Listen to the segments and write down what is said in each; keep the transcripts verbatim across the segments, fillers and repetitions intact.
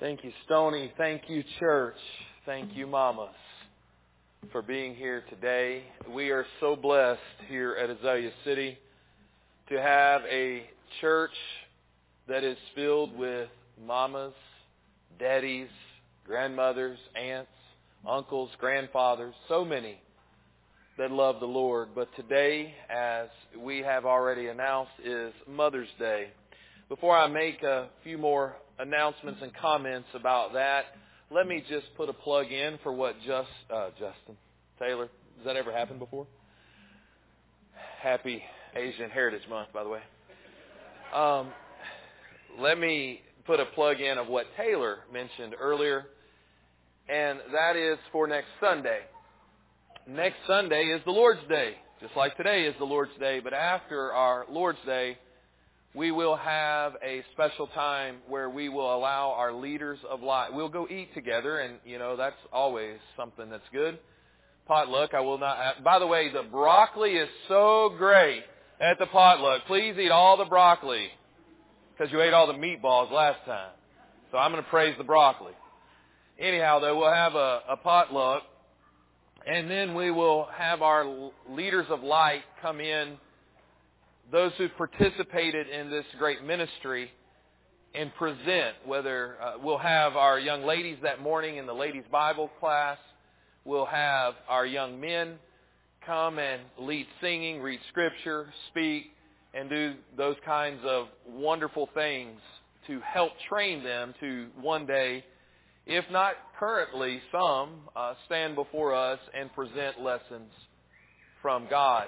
Thank you, Stoney. Thank you, church. Thank you, mamas, for being here today. We are so blessed here at Azalea City to have a church that is filled with mamas, daddies, grandmothers, aunts, uncles, grandfathers, so many that love the Lord. But today, as we have already announced, is Mother's Day. Before I make a few more announcements and comments about that, let me just put a plug in for what just uh, Justin Taylor. Has that ever happened before? Happy Asian Heritage Month, by the way. Um, let me put a plug in of what Taylor mentioned earlier, and that is for next Sunday. Next Sunday is the Lord's Day, just like today is the Lord's Day, but after our Lord's Day, we will have a special time where we will allow our leaders of life. We'll go eat together, and, you know, that's always something that's good. Potluck, I will not... By the way, the broccoli is so great at the potluck. Please eat all the broccoli, because you ate all the meatballs last time. So I'm going to praise the broccoli. Anyhow, though, we'll have a, a potluck, and then we will have our leaders of light come in, those who participated in this great ministry, and present. Whether uh, we'll have our young ladies that morning in the ladies' Bible class. We'll have our young men come and lead singing, read scripture, speak, and do those kinds of wonderful things to help train them to one day, if not currently, some uh, stand before us and present lessons from God.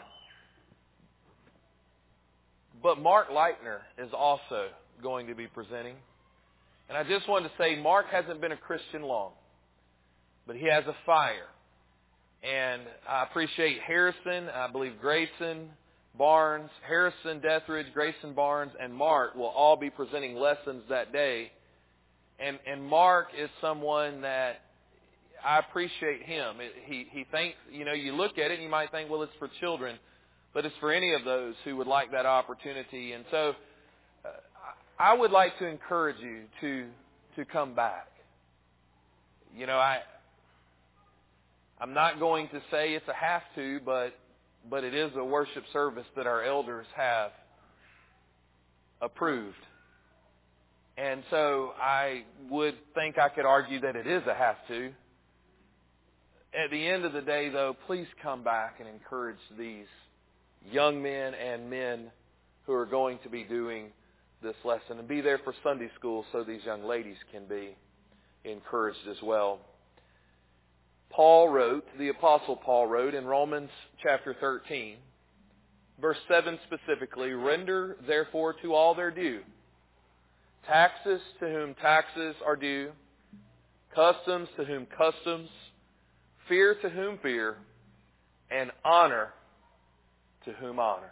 But Mark Leitner is also going to be presenting. And I just wanted to say, Mark hasn't been a Christian long, but he has a fire. And I appreciate Harrison, I believe Grayson, Barnes, Harrison, Deathridge, Grayson, Barnes, and Mark will all be presenting lessons that day. And, and Mark is someone that I appreciate him. It, he, he thinks, you know, you look at it and you might think, well, it's for children. But it's for any of those who would like that opportunity. And so uh, I would like to encourage you to to come back. You know, I, I'm not going to say it's a have to, but, but it is a worship service that our elders have approved. And so I would think I could argue that it is a have to. At the end of the day, though, please come back and encourage these young men and men who are going to be doing this lesson, and be there for Sunday school so these young ladies can be encouraged as well. Paul wrote, the Apostle Paul wrote in Romans chapter thirteen, verse seven specifically, "Render therefore to all their due, taxes to whom taxes are due, customs to whom customs, fear to whom fear, and honor to whom honor."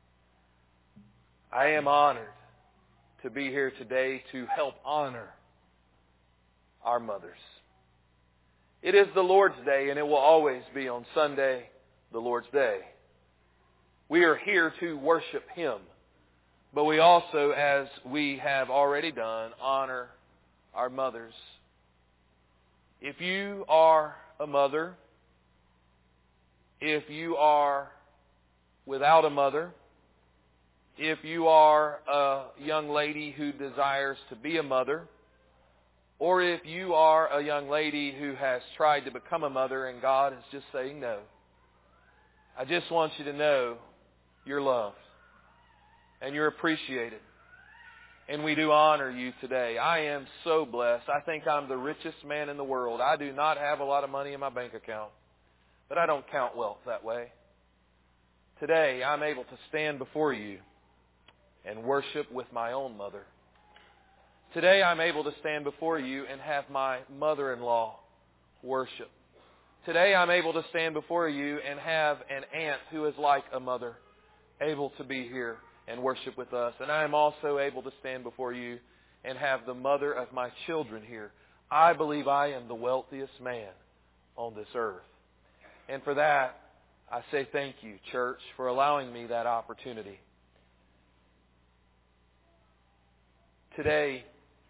I am honored to be here today to help honor our mothers. It is the Lord's Day, and it will always be on Sunday, the Lord's Day. We are here to worship Him, but we also, as we have already done, honor our mothers. If you are a mother, if you are without a mother, if you are a young lady who desires to be a mother, or if you are a young lady who has tried to become a mother and God is just saying no, I just want you to know you're loved and you're appreciated. And we do honor you today. I am so blessed. I think I'm the richest man in the world. I do not have a lot of money in my bank account, but I don't count wealth that way. Today, I'm able to stand before you and worship with my own mother. Today, I'm able to stand before you and have my mother-in-law worship. Today, I'm able to stand before you and have an aunt who is like a mother able to be here and worship with us. And I am also able to stand before you and have the mother of my children here. I believe I am the wealthiest man on this earth. And for that, I say thank you, church, for allowing me that opportunity. Today,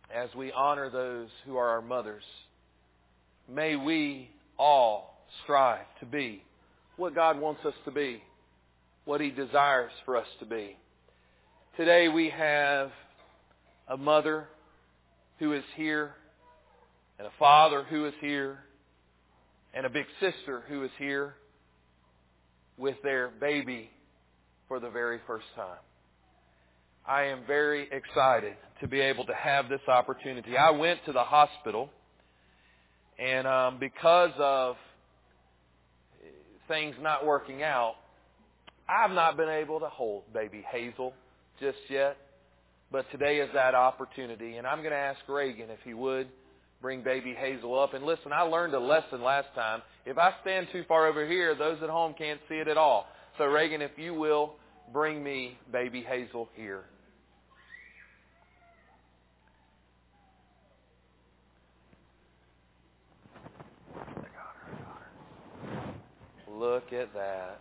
as we honor those who are our mothers, may we all strive to be what God wants us to be, what He desires for us to be. Today we have a mother who is here, and a father who is here, and a big sister who is here with their baby for the very first time. I am very excited to be able to have this opportunity. I went to the hospital, and um, because of things not working out, I've not been able to hold baby Hazel just yet. But today is that opportunity, and I'm going to ask Reagan if he would bring baby Hazel up. And listen, I learned a lesson last time. If I stand too far over here, those at home can't see it at all. So Reagan, if you will, bring me baby Hazel here. Look at that.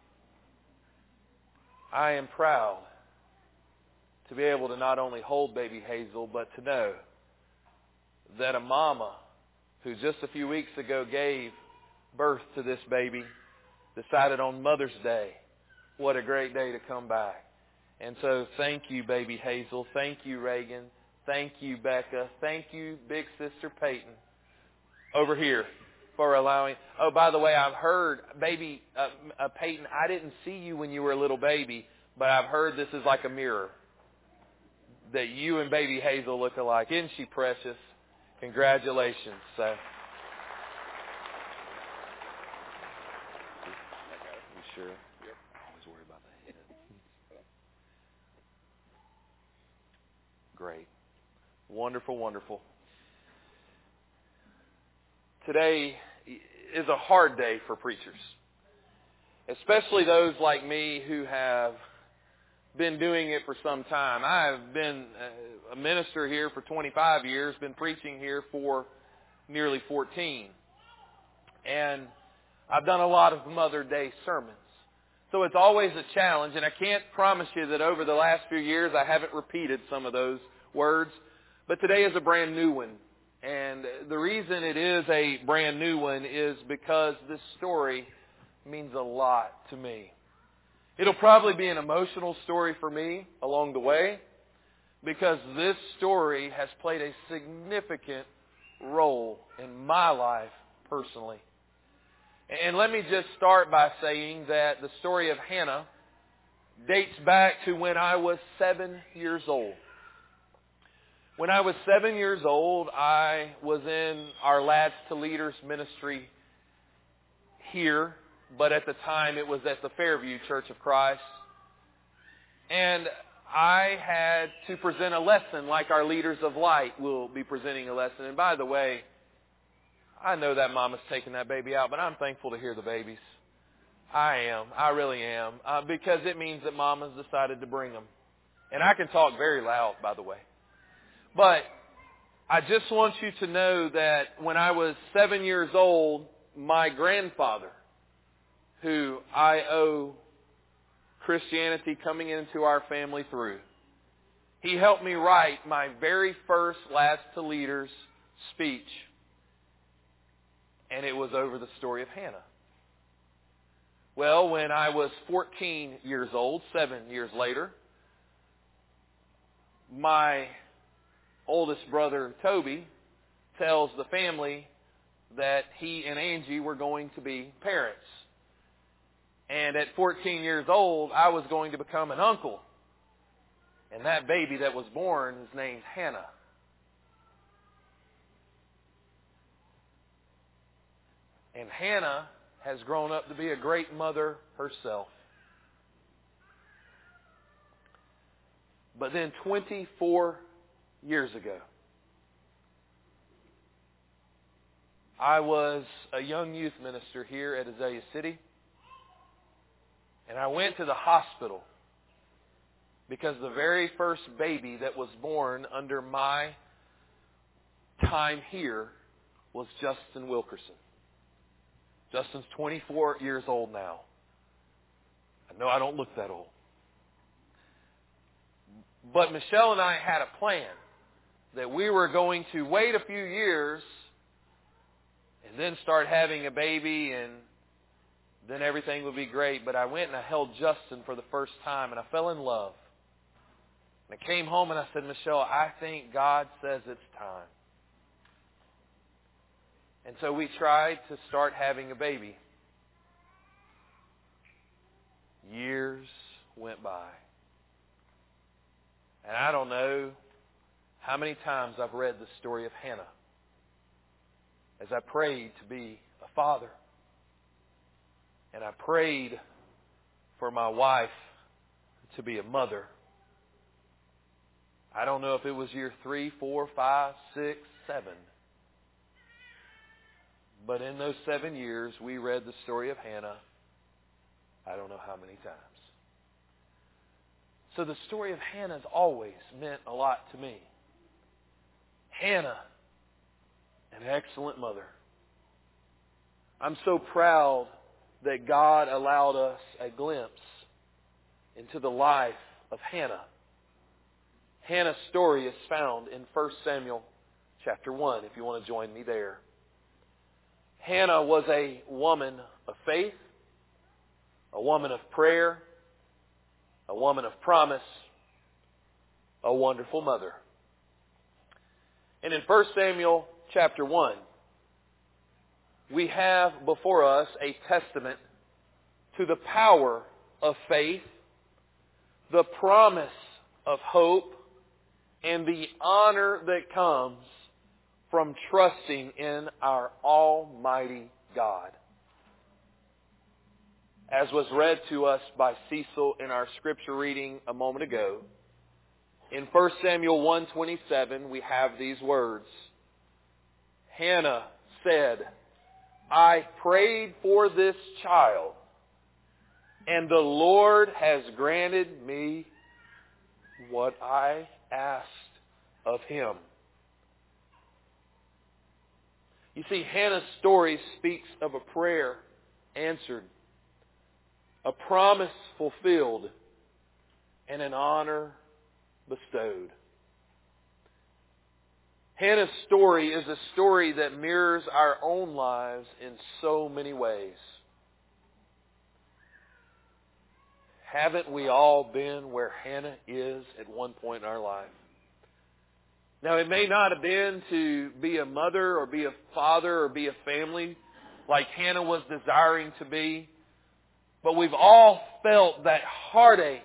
I am proud to be able to not only hold baby Hazel, but to know that a mama who just a few weeks ago gave birth to this baby decided on Mother's Day, what a great day to come back. And so thank you, baby Hazel. Thank you, Reagan. Thank you, Becca. Thank you, big sister Peyton, over here, for allowing. Oh, by the way, I've heard, baby uh, uh, Peyton, I didn't see you when you were a little baby, but I've heard this is like a mirror, that you and baby Hazel look alike. Isn't she precious? Congratulations. So, you sure? Yep. I always worry about the head. Great. Wonderful, wonderful. Today is a hard day for preachers, especially those like me who have been doing it for some time. I've been a minister here for twenty-five years, been preaching here for nearly fourteen. And I've done a lot of Mother Day sermons. So it's always a challenge, and I can't promise you that over the last few years I haven't repeated some of those words. But today is a brand new one. And the reason it is a brand new one is because this story means a lot to me. It'll probably be an emotional story for me along the way, because this story has played a significant role in my life personally. And let me just start by saying that the story of Hannah dates back to when I was seven years old. When I was seven years old, I was in our Lads to Leaders ministry here, but at the time it was at the Fairview Church of Christ. And I had to present a lesson like our Leaders of Light will be presenting a lesson. And by the way, I know that mama's taking that baby out, but I'm thankful to hear the babies. I am. I really am. Uh, because it means that mama's decided to bring them. And I can talk very loud, by the way. But I just want you to know that when I was seven years old, my grandfather, who I owe Christianity coming into our family through, he helped me write my very first Lads to Leaders speech. And it was over the story of Hannah. Well, when I was fourteen years old, seven years later, my oldest brother, Toby, tells the family that he and Angie were going to be parents. And at fourteen years old, I was going to become an uncle. And that baby that was born is named Hannah. And Hannah has grown up to be a great mother herself. But then twenty-four years ago, I was a young youth minister here at Azalea City. And I went to the hospital because the very first baby that was born under my time here was Justin Wilkerson. Justin's twenty-four years old now. I know I don't look that old. But Michelle and I had a plan that we were going to wait a few years and then start having a baby and then everything would be great. But I went and I held Justin for the first time and I fell in love. And I came home and I said, Michelle, I think God says it's time. And so we tried to start having a baby. Years went by. And I don't know how many times I've read the story of Hannah as I prayed to be a father. And I prayed for my wife to be a mother. I don't know if it was year three, four, five, six, seven. But in those seven years, we read the story of Hannah, I don't know how many times. So the story of Hannah has always meant a lot to me. Hannah, an excellent mother. I'm so proud that God allowed us a glimpse into the life of Hannah. Hannah's story is found in First Samuel chapter one, if you want to join me there. Hannah was a woman of faith, a woman of prayer, a woman of promise, a wonderful mother. And in First Samuel chapter one, we have before us a testament to the power of faith, the promise of hope, and the honor that comes from trusting in our Almighty God. As was read to us by Cecil in our scripture reading a moment ago, in First Samuel one twenty-seven, we have these words. Hannah said, I prayed for this child, and the Lord has granted me what I asked of Him. You see, Hannah's story speaks of a prayer answered, a promise fulfilled, and an honor bestowed. Hannah's story is a story that mirrors our own lives in so many ways. Haven't we all been where Hannah is at one point in our life? Now, it may not have been to be a mother or be a father or be a family like Hannah was desiring to be, but we've all felt that heartache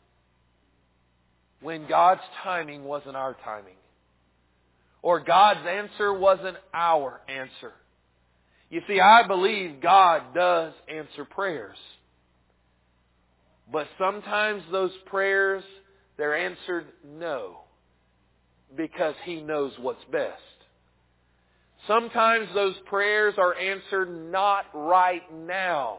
when God's timing wasn't our timing, or God's answer wasn't our answer. You see, I believe God does answer prayers. But sometimes those prayers, they're answered no, because He knows what's best. Sometimes those prayers are answered not right now.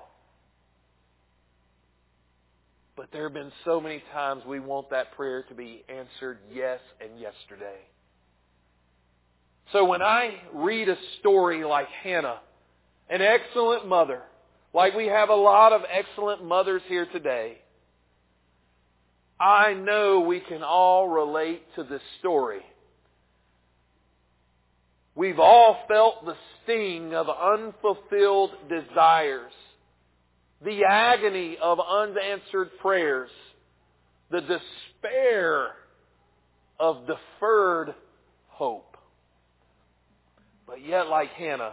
But there have been so many times we want that prayer to be answered yes and yesterday. So when I read a story like Hannah, an excellent mother, like we have a lot of excellent mothers here today, I know we can all relate to this story. We've all felt the sting of unfulfilled desires, the agony of unanswered prayers, the despair of deferred hope. But yet, like Hannah,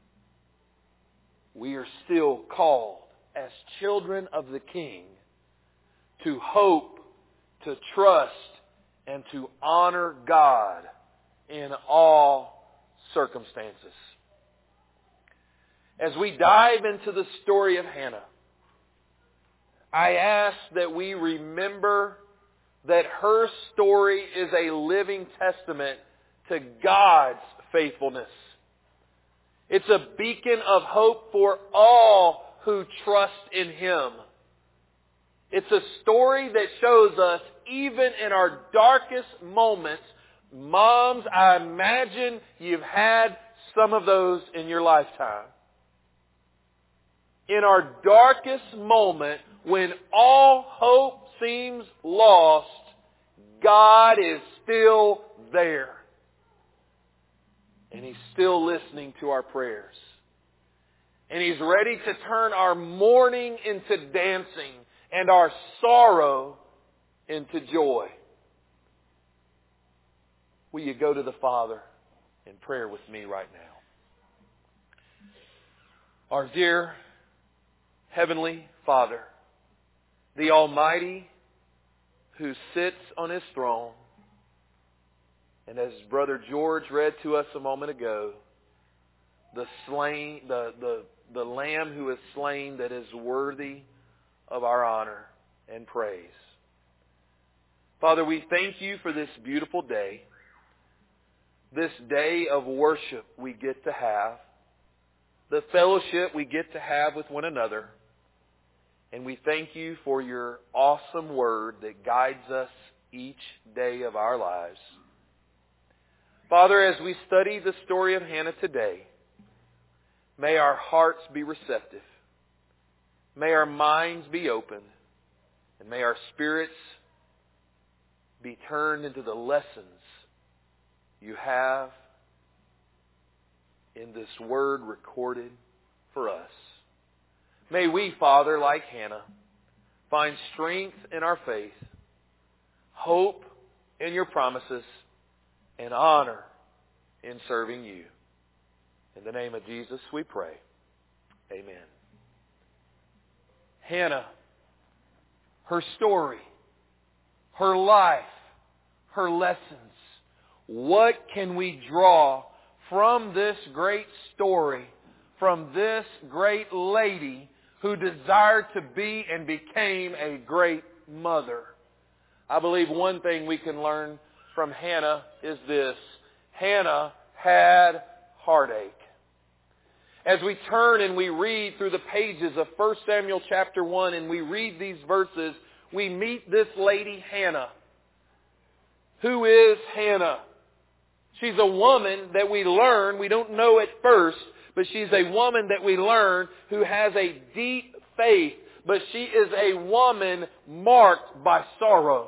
we are still called as children of the King to hope, to trust, and to honor God in all circumstances. As we dive into the story of Hannah, I ask that we remember that her story is a living testament to God's faithfulness. It's a beacon of hope for all who trust in Him. It's a story that shows us, even in our darkest moments, moms, I imagine you've had some of those in your lifetime. In our darkest moment, when all hope seems lost, God is still there. And He's still listening to our prayers. And He's ready to turn our mourning into dancing and our sorrow into joy. Will you go to the Father in prayer with me right now? Our dear Heavenly Father, the Almighty who sits on His throne, and as Brother George read to us a moment ago, the slain, the, the, the Lamb who is slain that is worthy of our honor and praise. Father, we thank You for this beautiful day, this day of worship we get to have, the fellowship we get to have with one another. And we thank You for Your awesome Word that guides us each day of our lives. Father, as we study the story of Hannah today, may our hearts be receptive. May our minds be open. And may our spirits be turned into the lessons You have in this Word recorded for us. May we, Father, like Hannah, find strength in our faith, hope in Your promises, and honor in serving You. In the name of Jesus we pray. Amen. Hannah, her story, her life, her lessons. What can we draw from this great story, from this great lady who desired to be and became a great mother? I believe one thing we can learn from Hannah is this. Hannah had heartache. As we turn and we read through the pages of First Samuel chapter one and we read these verses, we meet this lady Hannah. Who is Hannah? She's a woman that we learn, we don't know at first, but she's a woman that we learn who has a deep faith, but she is a woman marked by sorrow.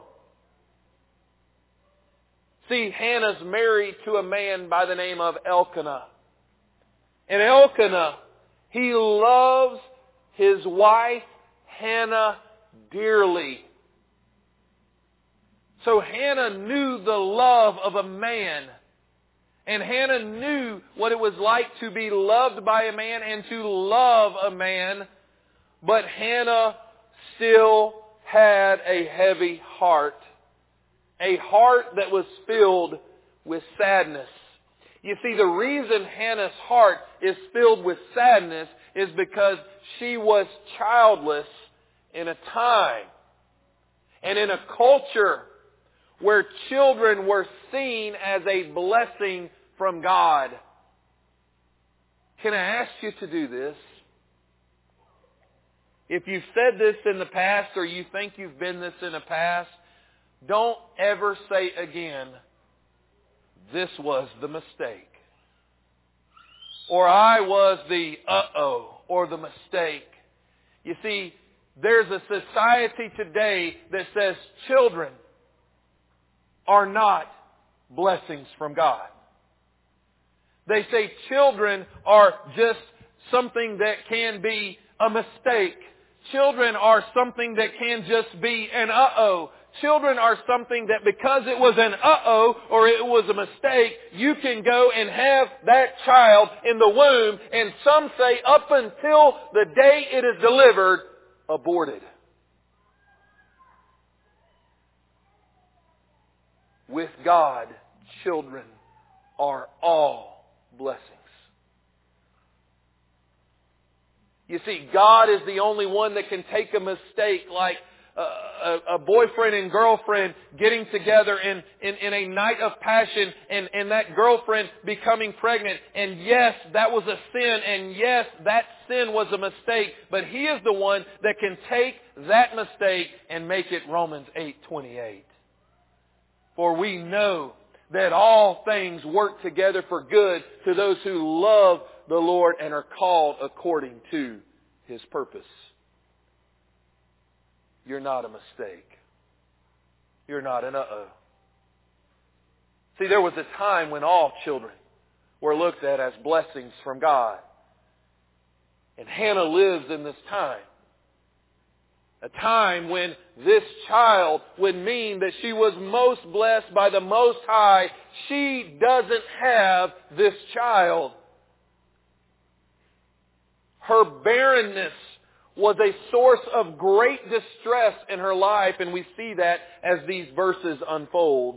See, Hannah's married to a man by the name of Elkanah. And Elkanah, he loves his wife Hannah dearly. So Hannah knew the love of a man. And Hannah knew what it was like to be loved by a man and to love a man. But Hannah still had a heavy heart. A heart that was filled with sadness. You see, the reason Hannah's heart is filled with sadness is because she was childless in a time and in a culture where children were seen as a blessing from God. Can I ask you to do this? If you've said this in the past or you think you've been this in the past, don't ever say again, this was the mistake. Or I was the uh-oh or the mistake. You see, there's a society today that says children are not blessings from God. They say children are just something that can be a mistake. Children are something that can just be an uh-oh. Children are something that because it was an uh-oh or it was a mistake, you can go and have that child in the womb, and some say up until the day it is delivered, aborted. With God, children are all blessings. You see, God is the only one that can take a mistake like a, a boyfriend and girlfriend getting together in, in, in a night of passion and, and that girlfriend becoming pregnant. And yes, that was a sin. And yes, that sin was a mistake. But He is the one that can take that mistake and make it Romans eight twenty-eight. For we know that all things work together for good to those who love the Lord and are called according to His purpose. You're not a mistake. You're not an uh-oh. See, there was a time when all children were looked at as blessings from God. And Hannah lives in this time. A time when this child would mean that she was most blessed by the Most High. She doesn't have this child. Her barrenness was a source of great distress in her life, and we see that as these verses unfold.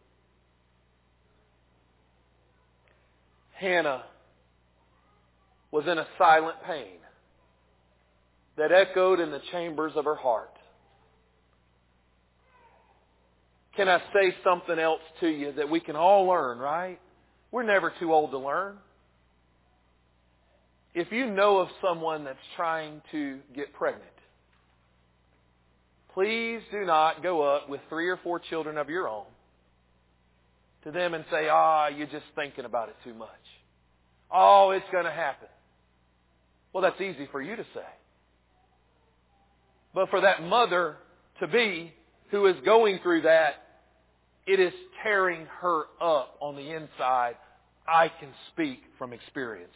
Hannah was in a silent pain that echoed in the chambers of her heart. Can I say something else to you that we can all learn, right? We're never too old to learn. If you know of someone that's trying to get pregnant, please do not go up with three or four children of your own to them and say, ah, you're just thinking about it too much. Oh, it's going to happen. Well, that's easy for you to say. But for that mother-to-be who is going through that, it is tearing her up on the inside. I can speak from experience.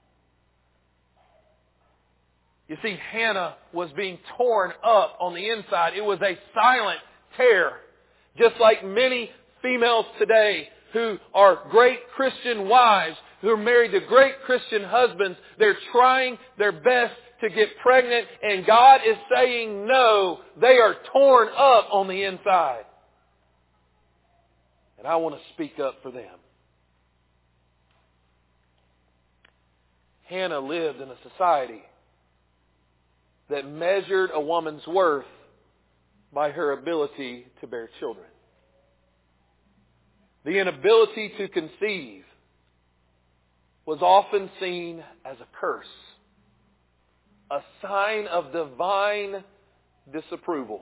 You see, Hannah was being torn up on the inside. It was a silent tear. Just like many females today who are great Christian wives, who are married to great Christian husbands, they're trying their best to get pregnant, and God is saying no. They are torn up on the inside. And I want to speak up for them. Hannah lived in a society that measured a woman's worth by her ability to bear children. The inability to conceive was often seen as a curse, a sign of divine disapproval.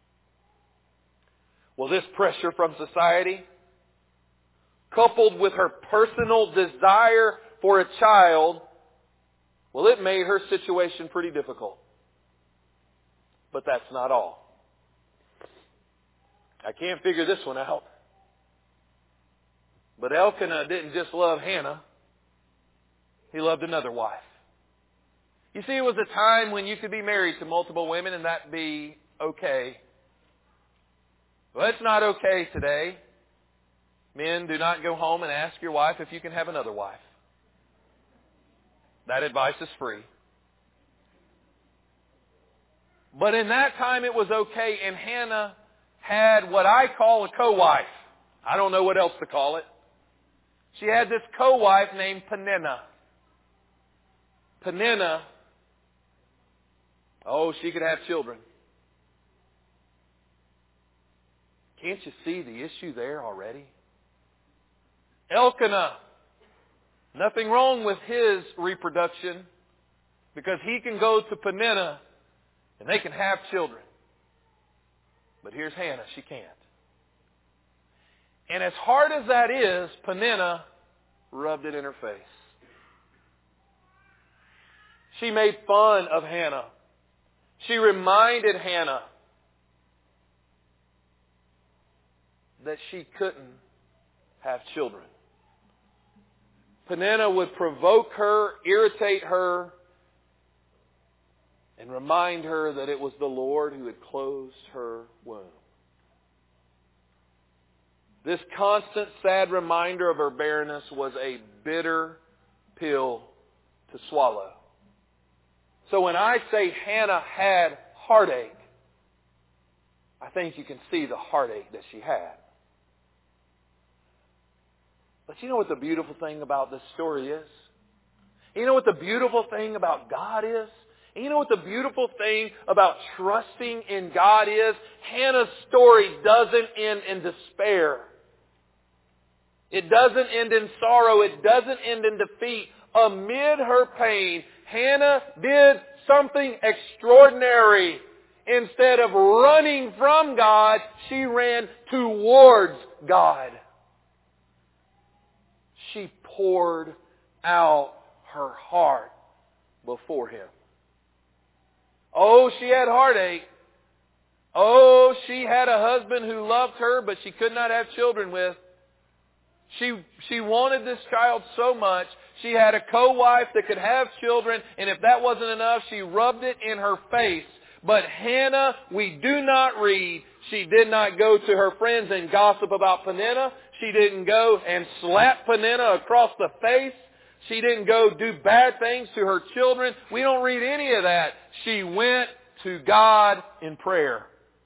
Well, this pressure from society, coupled with her personal desire for a child, well, it made her situation pretty difficult. But that's not all. I can't figure this one out. But Elkanah didn't just love Hannah. He loved another wife. You see, it was a time when you could be married to multiple women and that be okay. Well, it's not okay today. Men, do not go home and ask your wife if you can have another wife. That advice is free. But in that time it was okay, and Hannah had what I call a co-wife. I don't know what else to call it. She had this co-wife named Peninnah. Peninnah, oh, she could have children. Can't you see the issue there already? Elkanah, nothing wrong with his reproduction because he can go to Peninnah and they can have children. But here's Hannah, she can't. And as hard as that is, Peninnah rubbed it in her face. She made fun of Hannah. She reminded Hannah that she couldn't have children. Peninnah would provoke her, irritate her, and remind her that it was the Lord who had closed her womb. This constant sad reminder of her barrenness was a bitter pill to swallow. So when I say Hannah had heartache, I think you can see the heartache that she had. But you know what the beautiful thing about this story is? You know what the beautiful thing about God is? And you know what the beautiful thing about trusting in God is? Hannah's story doesn't end in despair. It doesn't end in sorrow. It doesn't end in defeat. Amid her pain, Hannah did something extraordinary. Instead of running from God, she ran towards God. She poured out her heart before Him. Oh, she had heartache. Oh, she had a husband who loved her, but she could not have children with. She, she wanted this child so much. She had a co-wife that could have children, and if that wasn't enough, she rubbed it in her face. But Hannah, we do not read, she did not go to her friends and gossip about Peninnah. She didn't go and slap Peninnah across the face. She didn't go do bad things to her children. We don't read any of that. She went to God in prayer.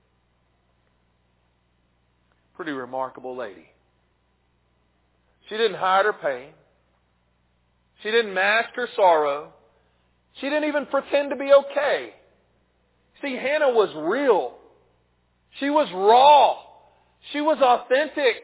Pretty remarkable lady. She didn't hide her pain. She didn't mask her sorrow. She didn't even pretend to be okay. See, Hannah was real. She was raw. She was authentic.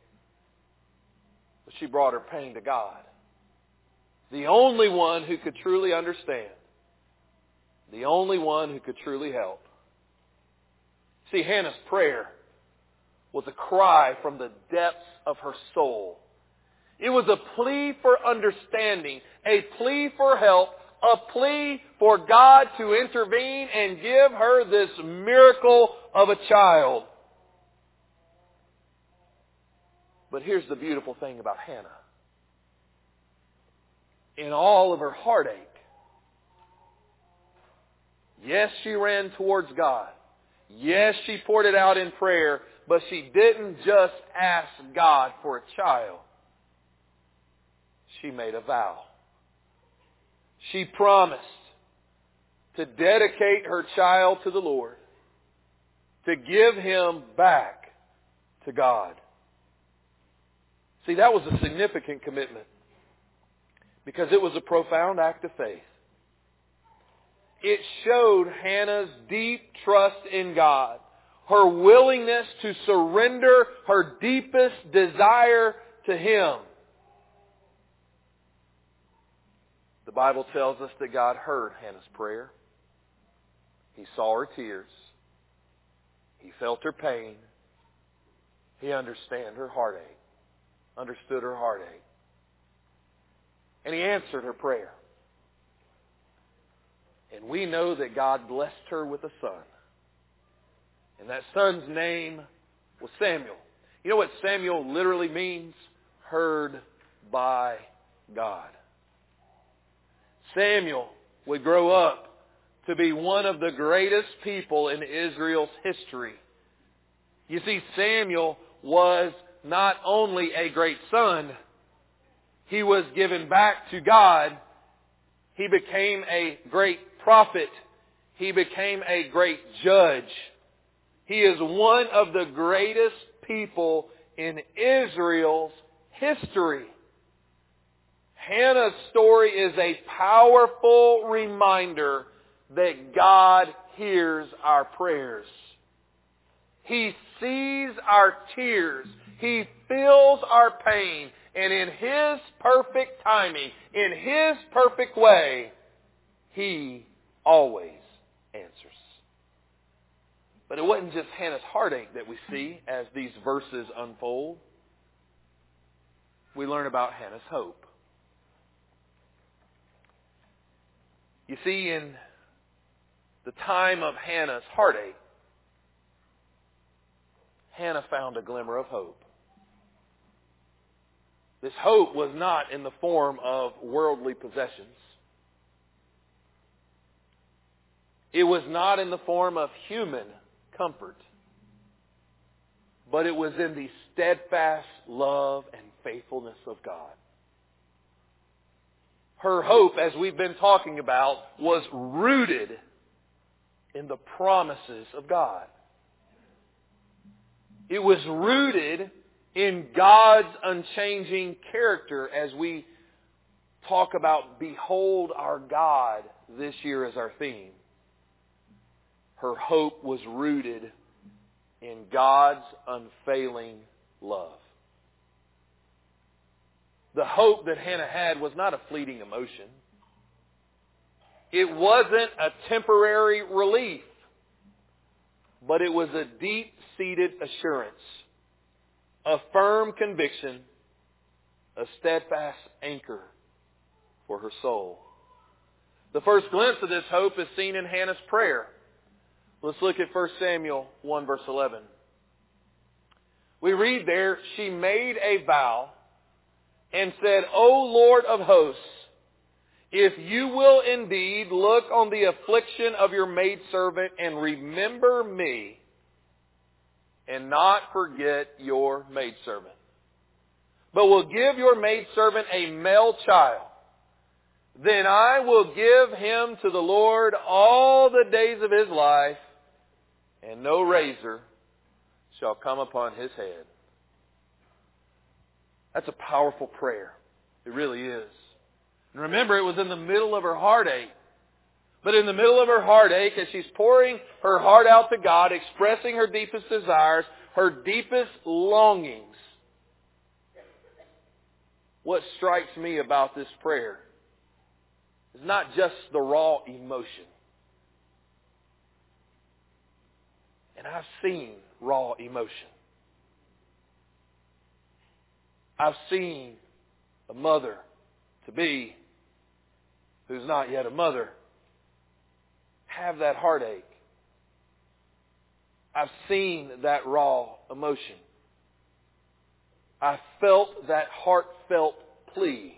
But she brought her pain to God. The only one who could truly understand. The only one who could truly help. See, Hannah's prayer was a cry from the depths of her soul. It was a plea for understanding, a plea for help, a plea for God to intervene and give her this miracle of a child. But here's the beautiful thing about Hannah. In all of her heartache, yes, she ran towards God. Yes, she poured it out in prayer, but she didn't just ask God for a child. She made a vow. She promised to dedicate her child to the Lord, to give him back to God. See, that was a significant commitment because it was a profound act of faith. It showed Hannah's deep trust in God, her willingness to surrender her deepest desire to Him. The Bible tells us that God heard Hannah's prayer. He saw her tears. He felt her pain. He understood her heartache. Understood her heartache. And He answered her prayer. And we know that God blessed her with a son. And that son's name was Samuel. You know what Samuel literally means? Heard by God. Samuel would grow up to be one of the greatest people in Israel's history. You see, Samuel was not only a great son, he was given back to God. He became a great prophet. He became a great judge. He is one of the greatest people in Israel's history. Hannah's story is a powerful reminder that God hears our prayers. He sees our tears. He feels our pain. And in His perfect timing, in His perfect way, He always answers. But it wasn't just Hannah's heartache that we see as these verses unfold. We learn about Hannah's hope. You see, in the time of Hannah's heartache, Hannah found a glimmer of hope. This hope was not in the form of worldly possessions. It was not in the form of human comfort. But it was in the steadfast love and faithfulness of God. Her hope, as we've been talking about, was rooted in the promises of God. It was rooted in God's unchanging character as we talk about Behold Our God this year as our theme. Her hope was rooted in God's unfailing love. The hope that Hannah had was not a fleeting emotion. It wasn't a temporary relief, but it was a deep-seated assurance, a firm conviction, a steadfast anchor for her soul. The first glimpse of this hope is seen in Hannah's prayer. Let's look at First Samuel one verse eleven. We read there, she made a vow and said, O Lord of hosts, if you will indeed look on the affliction of your maidservant and remember me, and not forget your maidservant, but will give your maidservant a male child, then I will give him to the Lord all the days of his life, and no razor shall come upon his head. That's a powerful prayer. It really is. And remember, it was in the middle of her heartache. But in the middle of her heartache, as she's pouring her heart out to God, expressing her deepest desires, her deepest longings, what strikes me about this prayer is not just the raw emotion. And I've seen raw emotion. I've seen a mother-to-be who's not yet a mother have that heartache. I've seen that raw emotion. I felt that heartfelt plea.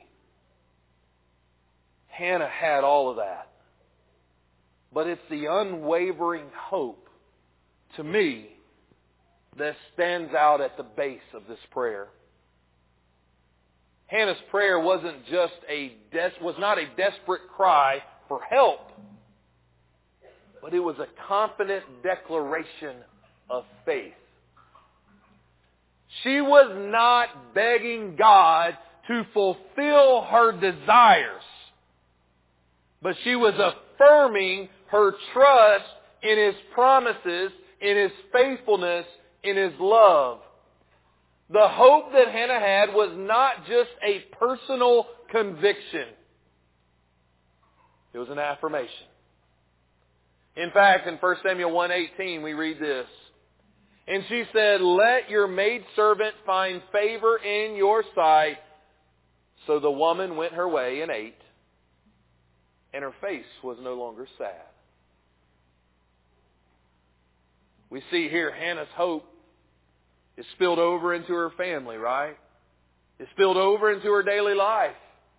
Hannah had all of that. But it's the unwavering hope, to me, that stands out at the base of this prayer. Hannah's prayer wasn't just a des- was not a desperate cry for help, but it was a confident declaration of faith. She was not begging God to fulfill her desires, but she was affirming her trust in His promises, in His faithfulness, in His love. The hope that Hannah had was not just a personal conviction. It was an affirmation. In fact, in First Samuel one eighteen, we read this. And she said, let your maidservant find favor in your sight. So the woman went her way and ate, and her face was no longer sad. We see here Hannah's hope is spilled over into her family, right? It's spilled over into her daily life.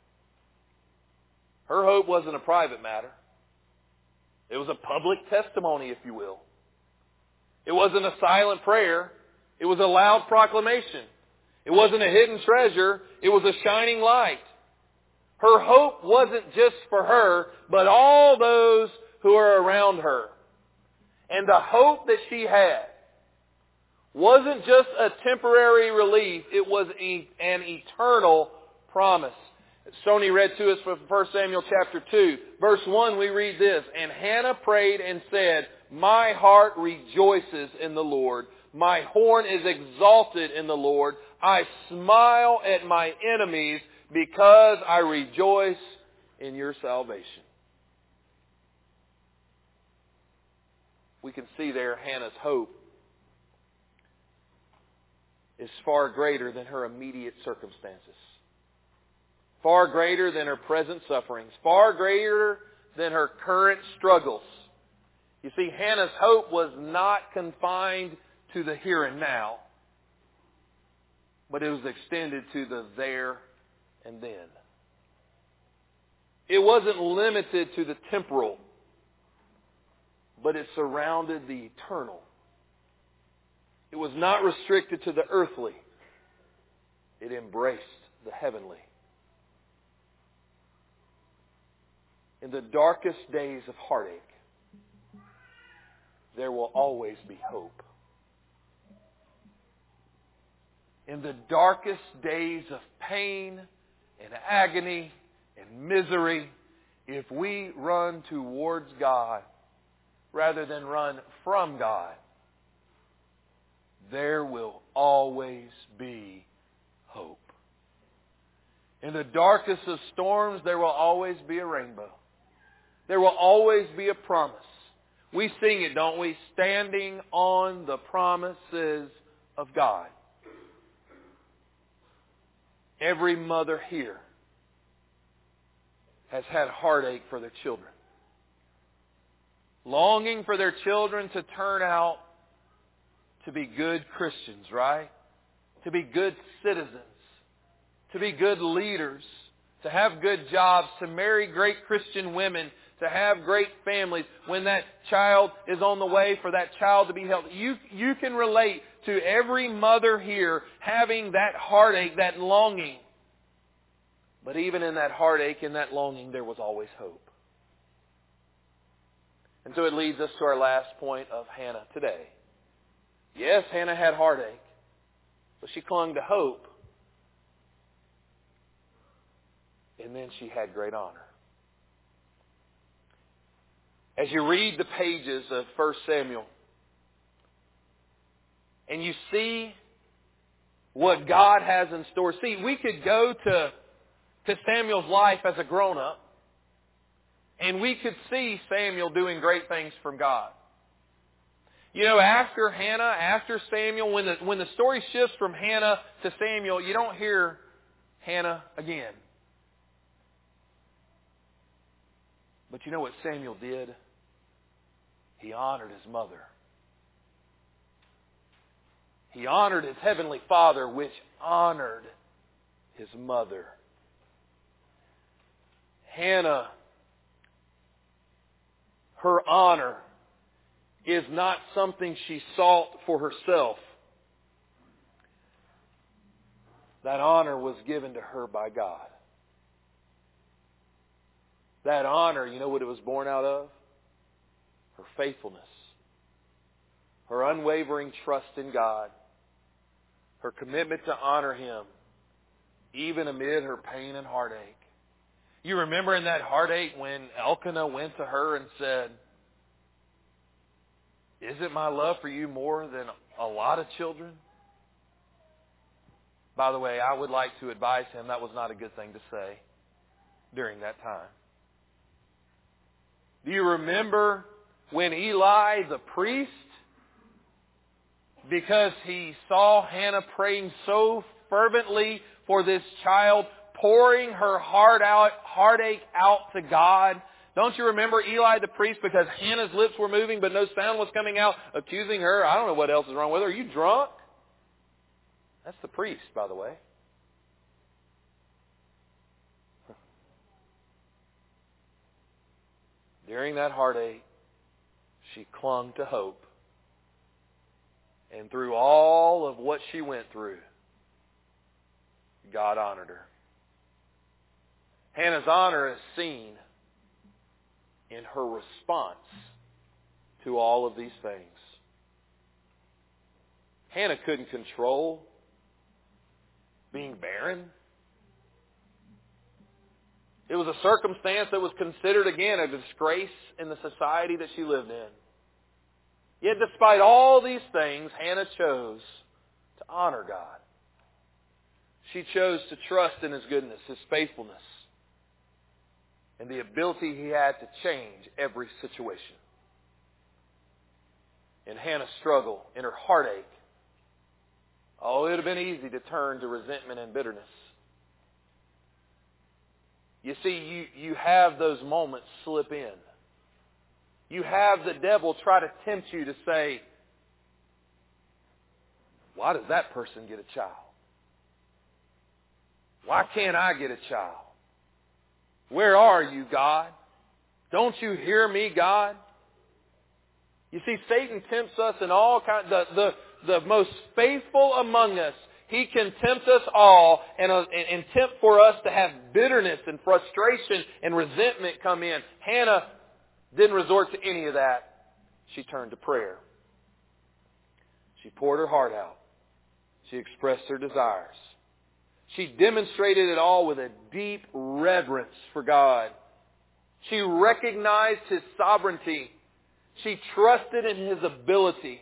Her hope wasn't a private matter. It was a public testimony, if you will. It wasn't a silent prayer. It was a loud proclamation. It wasn't a hidden treasure. It was a shining light. Her hope wasn't just for her, but all those who are around her. And the hope that she had wasn't just a temporary relief. It was an eternal promise. Sony read to us from First Samuel chapter two. Verse one, we read this. And Hannah prayed and said, my heart rejoices in the Lord. My horn is exalted in the Lord. I smile at my enemies because I rejoice in your salvation. We can see there Hannah's hope is far greater than her immediate circumstances. Far greater than her present sufferings. Far greater than her current struggles. You see, Hannah's hope was not confined to the here and now, but it was extended to the there and then. It wasn't limited to the temporal, but it surrounded the eternal. It was not restricted to the earthly. It embraced the heavenly. In the darkest days of heartache, there will always be hope. In the darkest days of pain and agony and misery, if we run towards God rather than run from God, there will always be hope. In the darkest of storms, there will always be a rainbow. There will always be a promise. We sing it, don't we? Standing on the promises of God. Every mother here has had heartache for their children. Longing for their children to turn out to be good Christians, right? To be good citizens. to be good leaders, to have good jobs, to marry great Christian women, to have great families, when that child is on the way for that child to be healthy. You, you can relate to every mother here having that heartache, that longing. But even in that heartache and that longing, there was always hope. And so it leads us to our last point of Hannah today. Yes, Hannah had heartache, but she clung to hope. And then she had great honor. As you read the pages of First Samuel, and you see what God has in store. See, we could go to, to Samuel's life as a grown-up, and we could see Samuel doing great things from God. You know, after Hannah, after Samuel, when the, when the story shifts from Hannah to Samuel, you don't hear Hannah again. But you know what Samuel did? He honored his mother. He honored his heavenly Father, which honored his mother. Hannah, her honor is not something she sought for herself. That honor was given to her by God. That honor, you know what it was born out of? Her faithfulness. Her unwavering trust in God. Her commitment to honor Him, even amid her pain and heartache. You remember in that heartache when Elkanah went to her and said, "Isn't my love for you more than a lot of children?" By the way, I would like to advise him that was not a good thing to say during that time. Do you remember when Eli the priest, because he saw Hannah praying so fervently for this child, pouring her heart out, heartache out to God? Don't you remember Eli the priest, because Hannah's lips were moving but no sound was coming out, accusing her? I don't know what else is wrong with her. Are you drunk? That's the priest, by the way. During that heartache, she clung to hope. And through all of what she went through, God honored her. Hannah's honor is seen in her response to all of these things. Hannah couldn't control being barren. It was a circumstance that was considered, again, a disgrace in the society that she lived in. Yet despite all these things, Hannah chose to honor God. She chose to trust in His goodness, His faithfulness, and the ability He had to change every situation. In Hannah's struggle, in her heartache, oh, it would have been easy to turn to resentment and bitterness. You see, you, you have those moments slip in. You have the devil try to tempt you to say, why does that person get a child? Why can't I get a child? Where are you, God? Don't you hear me, God? You see, Satan tempts us in all kinds. The, the, the most faithful among us, he can tempt us all and, uh, and, and tempt for us to have bitterness and frustration and resentment come in. Hannah didn't resort to any of that. She turned to prayer. She poured her heart out. She expressed her desires. She demonstrated it all with a deep reverence for God. She recognized His sovereignty. She trusted in His ability.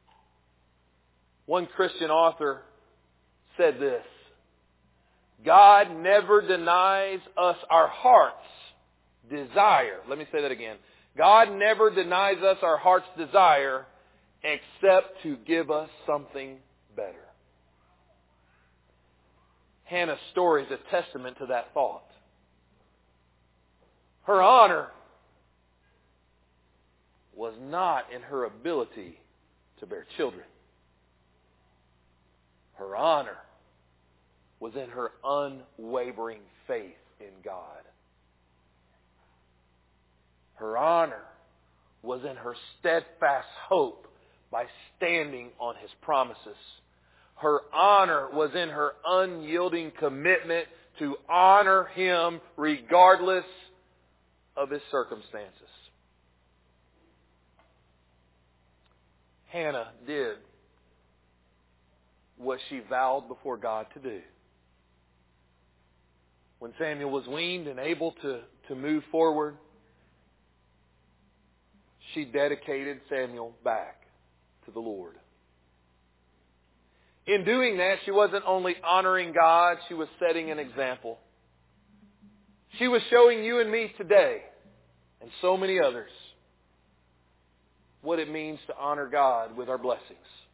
One Christian author said this: God never denies us our heart's desire. Let me say that again. God never denies us our heart's desire except to give us something better. Hannah's story is a testament to that thought. Her honor was not in her ability to bear children. Her honor was in her unwavering faith in God. Her honor was in her steadfast hope by standing on His promises. Her honor was in her unyielding commitment to honor Him regardless of his circumstances. Hannah did what she vowed before God to do. When Samuel was weaned and able to, to move forward, she dedicated Samuel back to the Lord. In doing that, she wasn't only honoring God, she was setting an example. She was showing you and me today, and so many others, what it means to honor God with our blessings.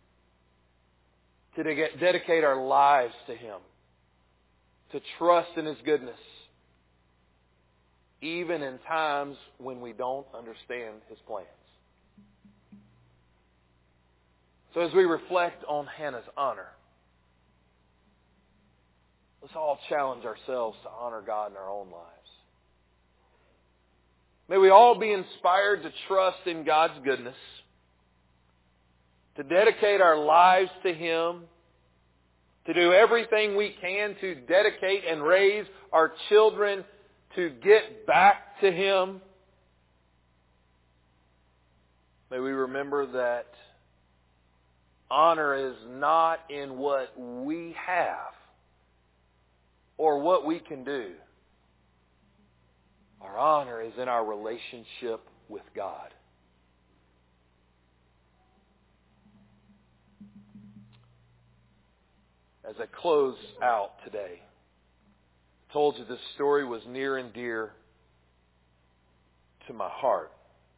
To de- dedicate our lives to Him. To trust in His goodness. Even in times when we don't understand His plans. So as we reflect on Hannah's honor, let's all challenge ourselves to honor God in our own lives. May we all be inspired to trust in God's goodness, to dedicate our lives to Him, to do everything we can to dedicate and raise our children to get back to Him. May we remember that honor is not in what we have or what we can do. Our honor is in our relationship with God. As I close out today, I told you this story was near and dear to my heart.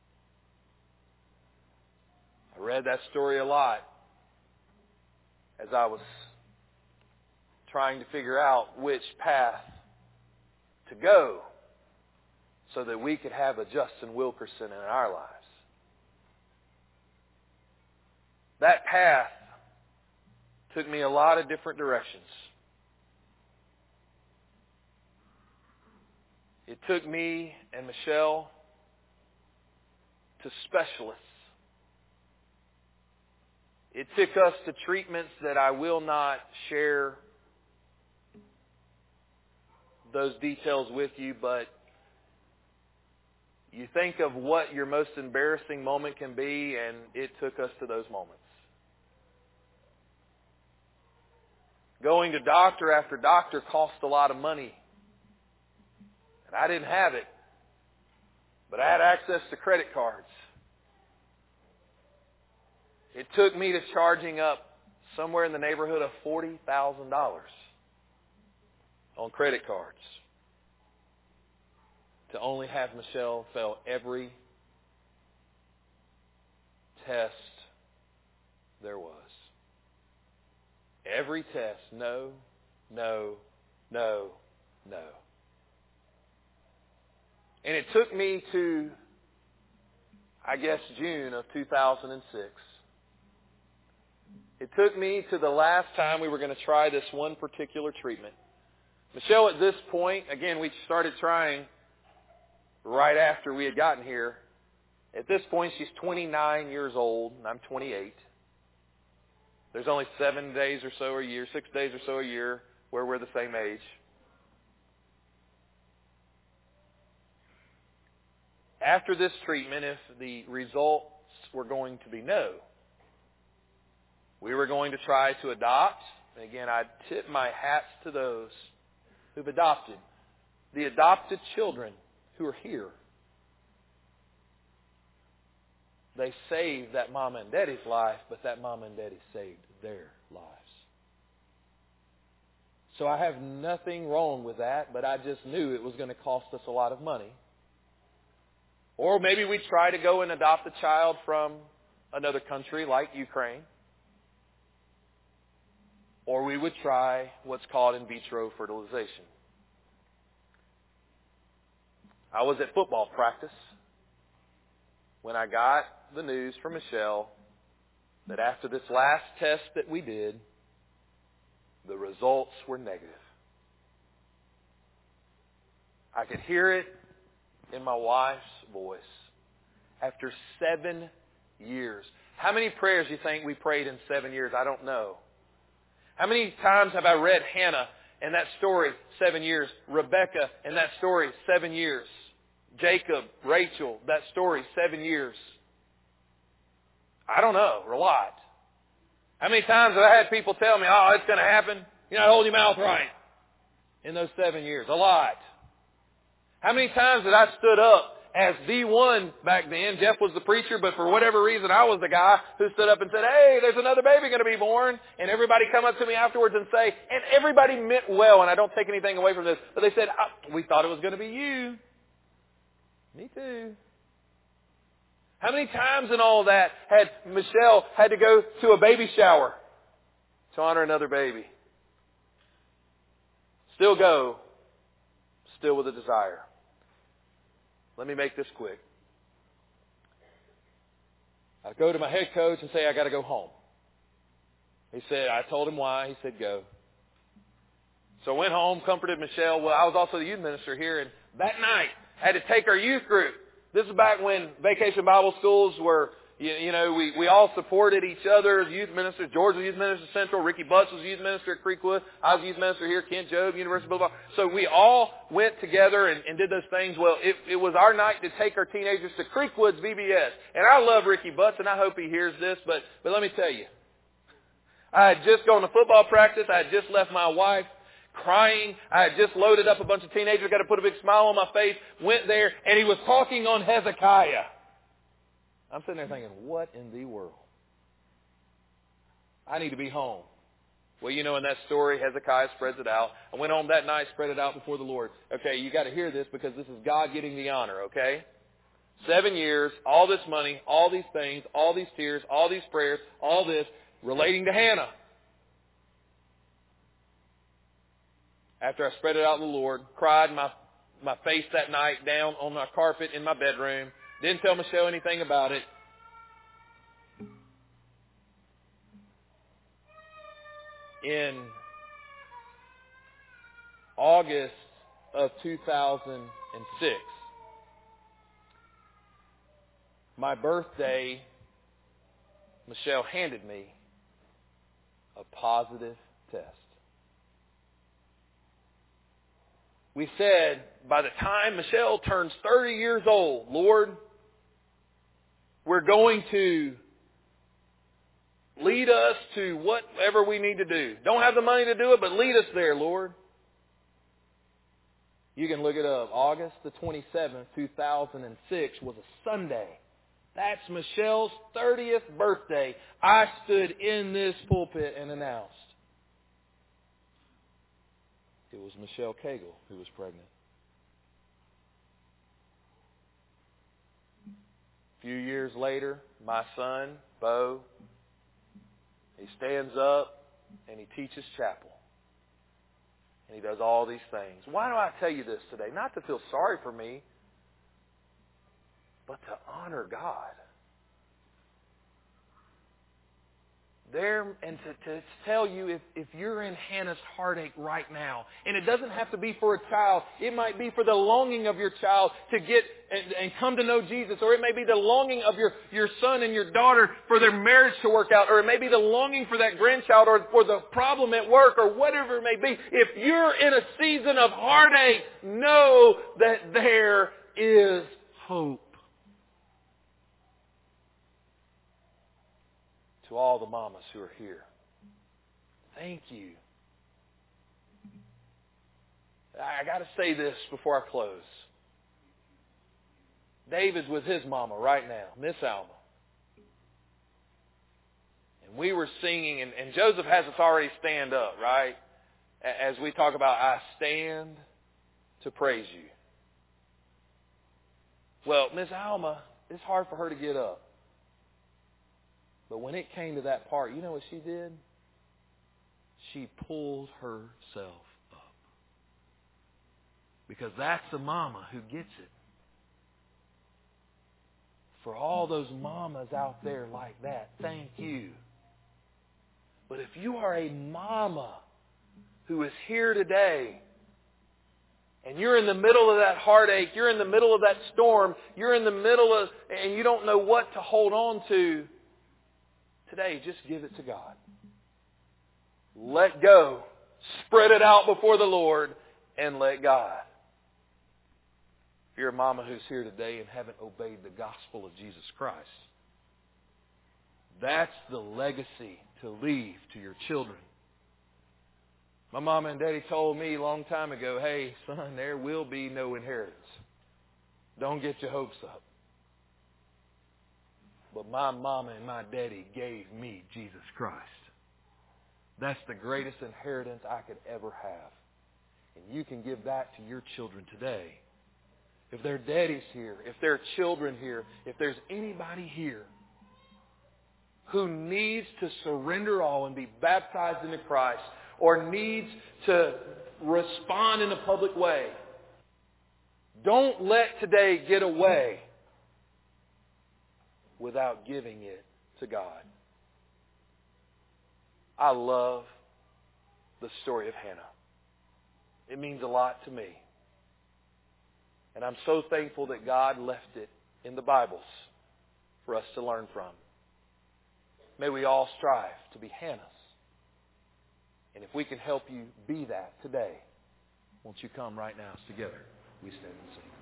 I read that story a lot as I was trying to figure out which path to go so that we could have a Justin Wilkerson in our lives. That path took me a lot of different directions. It took me and Michelle to specialists. It took us to treatments that I will not share those details with you, but you think of what your most embarrassing moment can be, and it took us to those moments. Going to doctor after doctor cost a lot of money. And I didn't have it. But I had access to credit cards. It took me to charging up somewhere in the neighborhood of forty thousand dollars on credit cards to only have Michelle fail every test there was. Every test, no, no, no, no. And it took me to, I guess, June of two thousand six. It took me to the last time we were going to try this one particular treatment. Michelle, at this point, again, we started trying right after we had gotten here. At this point, she's twenty-nine years old, and I'm twenty-eight. There's only seven days or so a year, six days or so a year where we're the same age. After this treatment, if the results were going to be no, we were going to try to adopt. And again, I tip my hats to those who've adopted. The adopted children who are here. They saved that mama and daddy's life, but that mama and daddy saved their lives. So I have nothing wrong with that, but I just knew it was going to cost us a lot of money. Or maybe we try to go and adopt a child from another country like Ukraine. Or we would try what's called in vitro fertilization. I was at football practice when I got the news from Michelle that after this last test that we did, The results were negative. I could hear it in my wife's voice. After seven years. How many prayers do you think we prayed in seven years? I don't know. How many times have I read Hannah and that story, seven years? Rebecca and that story, seven years. Jacob, Rachel, that story, seven years. I don't know, a lot. How many times have I had people tell me, oh, it's going to happen? You know, hold your mouth right. In those seven years. A lot. How many times did I stood up as the one back then? Jeff was the preacher, but for whatever reason, I was the guy who stood up and said, hey, there's another baby going to be born. And everybody come up to me afterwards and say, and everybody meant well, and I don't take anything away from this, but they said, oh, we thought it was going to be you. Me too. How many times in all that had Michelle had to go to a baby shower to honor another baby? Still go, still with a desire. Let me make this quick. I go to my head coach and say, I got to go home. He said, I told him why. He said, go. So I went home, comforted Michelle. Well, I was also the youth minister here, and that night I had to take our youth group. This is back when Vacation Bible Schools were, you, you know, we, we all supported each other as youth ministers. George was youth minister at Central. Ricky Butts was youth minister at Creekwood. I was youth minister here. Kent Job, University of Boulevard. So we all went together and, and did those things. Well, it, it was our night to take our teenagers to Creekwood's V B S. And I love Ricky Butts, and I hope he hears this. But, but let me tell you, I had just gone to football practice. I had just left my wife crying. I had just loaded up a bunch of teenagers, got to put a big smile on my face, went there, and he was talking on Hezekiah. I'm sitting there thinking, what in the world? I need to be home. Well, you know, in that story, Hezekiah spreads it out. I went home that night, spread it out before the Lord. Okay, you got to hear this because this is God getting the honor, okay? Seven years, all this money, all these things, all these tears, all these prayers, all this relating to Hannah. After I spread it out to the Lord, cried my, my face that night down on my carpet in my bedroom. Didn't tell Michelle anything about it. In August of two thousand six, my birthday, Michelle handed me a positive test. We said, by the time Michelle turns thirty years old, Lord, we're going to lead us to whatever we need to do. Don't have the money to do it, but lead us there, Lord. You can look it up. August the twenty-seventh, two thousand six was a Sunday. That's Michelle's thirtieth birthday. I stood in this pulpit and announced, it was Michelle Cagle who was pregnant. A few years later, my son, Bo, he stands up and he teaches chapel. And he does all these things. Why do I tell you this today? Not to feel sorry for me, but to honor God. There, and to, to tell you if, if you're in Hannah's heartache right now, and it doesn't have to be for a child, it might be for the longing of your child to get and, and come to know Jesus, or it may be the longing of your, your son and your daughter for their marriage to work out, or it may be the longing for that grandchild, or for the problem at work, or whatever it may be. If you're in a season of heartache, know that there is hope. To all the mamas who are here, thank you. I got to say this before I close. David's with his mama right now, Miss Alma. And we were singing, and, and Joseph has us already stand up, right? As we talk about, I stand to praise you. Well, Miss Alma, it's hard for her to get up. But when it came to that part, you know what she did? She pulled herself up. Because that's the mama who gets it. For all those mamas out there like that, thank you. But if you are a mama who is here today, and you're in the middle of that heartache, you're in the middle of that storm, you're in the middle of, and you don't know what to hold on to, today, just give it to God. Let go. Spread it out before the Lord and let God. If you're a mama who's here today and haven't obeyed the gospel of Jesus Christ, that's the legacy to leave to your children. My mama and daddy told me a long time ago, hey, son, there will be no inheritance. Don't get your hopes up. But my mama and my daddy gave me Jesus Christ. That's the greatest inheritance I could ever have. And you can give that to your children today. If there are daddies here, if there are children here, if there's anybody here who needs to surrender all and be baptized into Christ, or needs to respond in a public way, don't let today get away without giving it to God. I love the story of Hannah. It means a lot to me. And I'm so thankful that God left it in the Bibles for us to learn from. May we all strive to be Hannahs. And if we can help you be that today, won't you come right now together? We stand and sing.